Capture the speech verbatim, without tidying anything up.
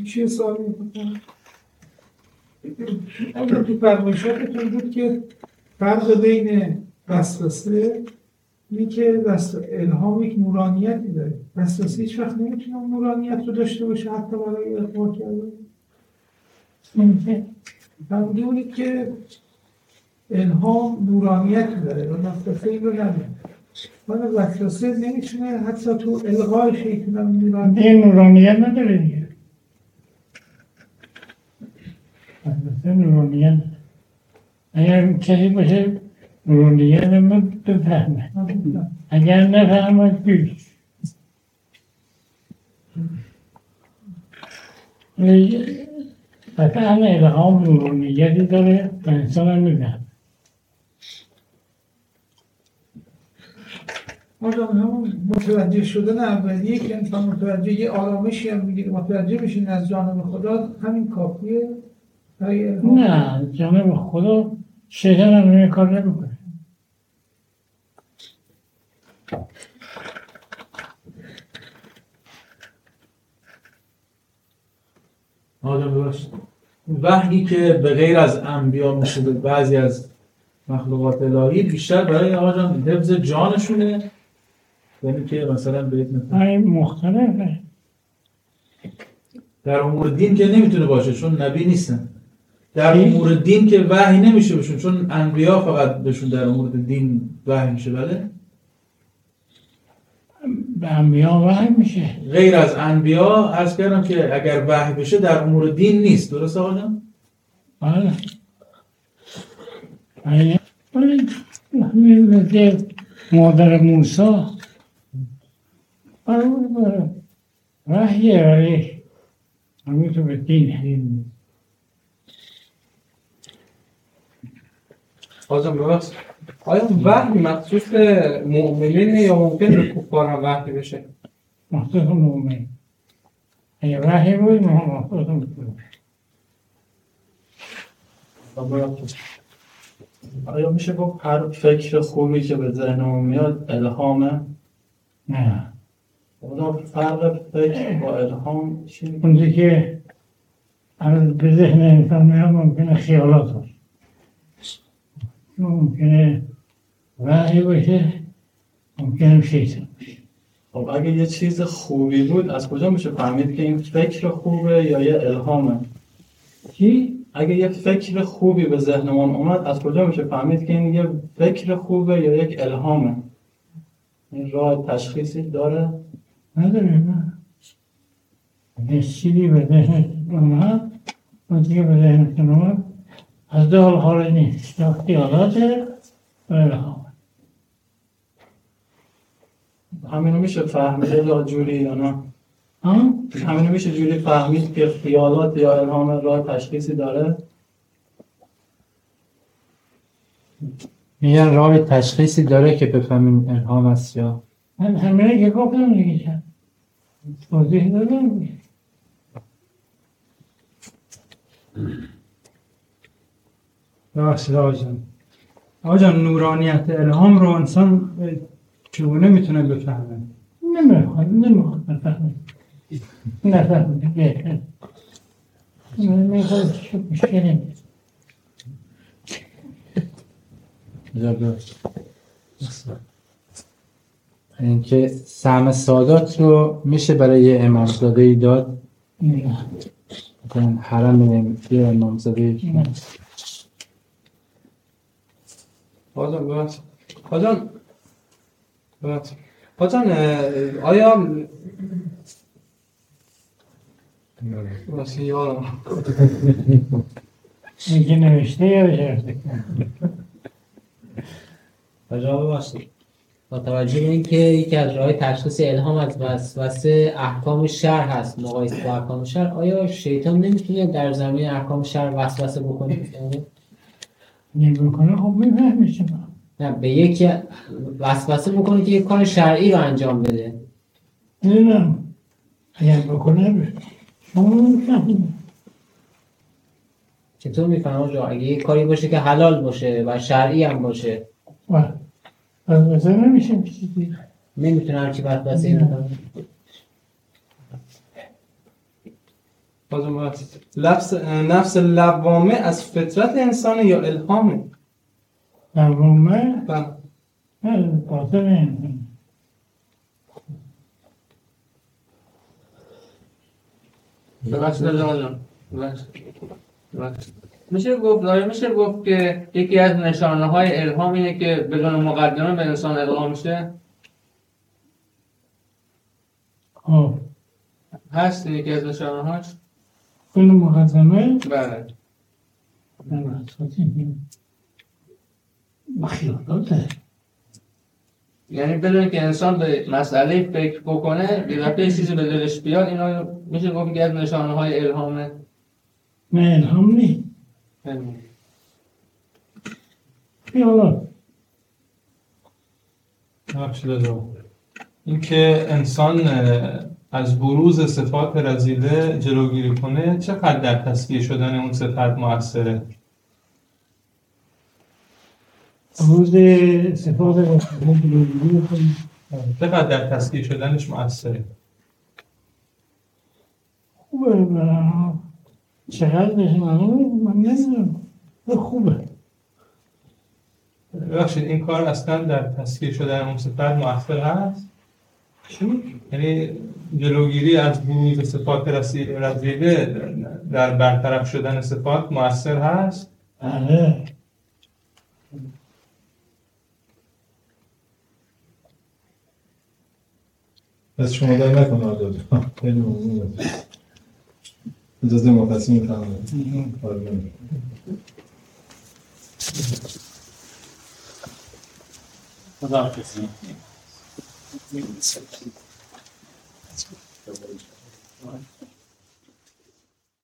چیه سوال میکنم؟ اگر تو فرمایشاتتون بود که فرق بین وسوسه اینه که الهام یک نورانیتی داره. وسوسه هیچ وقت نمیتونه اون نورانیت رو داشته باشه حتی برای اقوا کردن. فرموده بودید که الهام نورانیتی داره و وسوسه این رو نداره. من وسوسه نمیتونه حتی تو الغای شیطان هم نورانیت این نورانیت نداره دیگه. وسوسه نورانیت اگر کسی باشه نورانیت رو بفهمه، اگر نفهمه پیش قطعا الهام نورانیتی داره و انسان هم میفهمه. آدم همون متوجه شدن اولیه که انسان متوجه یه آرامشی هم میگیره، متوجه بشین از جانب خدا، همین کافیه برای الهام؟ نه، جانب خدا شیطان هم این کار نمیکنه. آدم درست. وحی که به غیر از انبیا میشه به بعضی از مخلوقات الهی بیشتر برای آقا حفظ جانشونه، یعنی که مثلا بهت مثلا این مختلفه. در امور دین که نمیتونه باشه چون نبی نیستن. در امور دین که وحی نمیشه بهشون چون انبیا فقط بهشون در امور دین وحی میشه. بله به انبیا وحی میشه. غیر از انبیا عرض کردم که اگر وحی بشه در امور دین نیست. درست آقا جان؟ بله. بله. ولی همین مثل مادر موسی برای وحیه ولی همین تو به دین. آزم ببخش آیا وحی مخصوص مؤمنینه یا ممکن به کفار هم وحی بشه؟ مخصوص مؤمن. اگه وحی بود مخصوص مؤمن. آیا میشه گفت هر فکر خوبی که به ذهنمون میاد الهامه؟ نه. اونا فرق فکر با الهام چیه؟ اونجا که به ذهن انسان میاد ممکنه خیالات باشه، ممکنه وحی باشه، ممکنه شیطان باشه. خب اگه یه چیز خوبی بود از کجا میشه فهمید که این فکر خوبه یا یه الهامه؟ چی؟ اگه یه فکر خوبی به ذهنمون اومد از کجا میشه فهمید که این یه فکر خوبه یا یک الهامه؟ این راه تشخیصی داره؟ نداره. نه اگه چیزی به ذهنت اومد اون دیگه به ذهنت اومد از دو حال خارج نیست، یا خیالاته و الهامه. همینو میشه فهمید یا جوری یا نه؟ ها؟ همینو میشه جوری فهمید که خیالات یا الهام راه تشخیصی داره؟ میگن راه تشخیصی داره که بفهمیم الهام است یا من همینه که گفتم دیگه چند توضیح دادم دیگه. ببخشید آقا جان. آقا جان نورانیت الهام رو انسان چگونه میتونه بفهمه؟ نمیخواد نمیخواد بفهمه نفهمه بهتر نمیخواد مشکلی نیست. اینکه سهم سادات رو میشه برای یه امامزاده ای داد؟ نه. مثلا حرم یه امامزاده ای آجان ببخش آجان ببخش آجان آیا ببخش یادم اینکه نوشته یا شرفته آجان ببخشید با توجه به اینکه یکی از راه تشخیص الهام از وسوسه احکام شرع هست مقایسه با احکام شرع، آیا شیطان نمیتونه در زمین احکام شرع وسوسه بکنه؟ نمیکنه خب میفهمی چرا؟ نه به یکی وسوسه بکنه که یک کار شرعی رو انجام بده. نه اگر بکنه شما میفهمید. چطور میفهمم آجا؟ اگه یک کاری باشه که حلال باشه و شرعی هم باشه وسوسه نمیشه چیزی. نمیتونه هرچی وسوسه اینو کنه. حاضر بس لفظ نفس لوامه از فطرت انسان یا الهامه؟ لوامه بله باطن انسان. ببخشید آقا میشه گفت آیا میشه گفت که یکی از نشانه های الهام اینه که بدون مقدمه به انسان الهام میشه؟ خب هست یکی از نشانه هاش؟ بدون مقدمه؟ بله مخیلاته، یعنی بدون که انسان به مسئله فکر بکنه یه دفعه چیزی به دلش بیاد، اینا میشه گفت یکی از نشانه های الهامه؟ نه الهام نی خیالات. این که انسان از بروز صفات رذیله جلوگیری کنه چقدر در تسکیه شدن اون صفت مؤثره؟ بروز صفات رذیله جلوگیری کنه چقدر در تسکیه شدنش مؤثره؟ خوبه برای چقدرش معلومه من نمیدونم خوبه. ببخشید این کار اصلا در تسکیه شدن اون صفت مؤثر هست؟ یعنی جلوگیری از بروز صفات رذیله در برطرف شدن صفات مؤثر هست؟ بله. پس شما داری نکنه آجا خیلی ممنون اجازه مقصی میکنم کار نمید خدا حافظ.